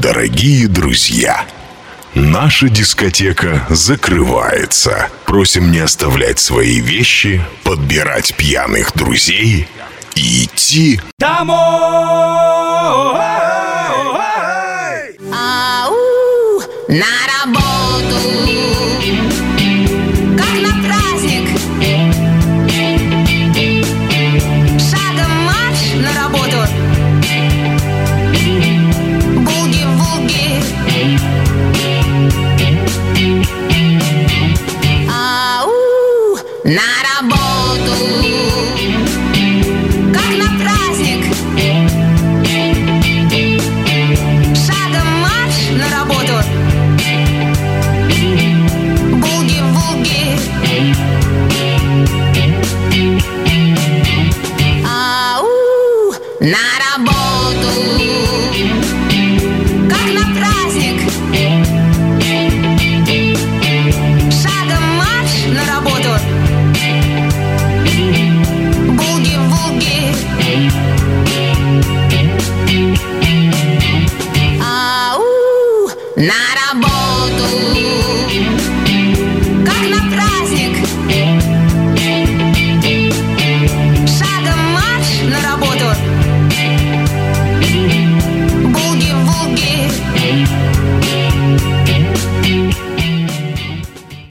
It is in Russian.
Дорогие друзья, наша дискотека закрывается. Просим не оставлять свои вещи, подбирать пьяных друзей и идти домой. Ау, на работу, как на праздник. Шагом марш на работу. Буги-вуги. Ау, на работу, как на праздник. Шагом марш на работу. Буги-вуги. Ау, на работу, как на праздник. Шагом марш на работу. Буги-вуги. Ау, на работу.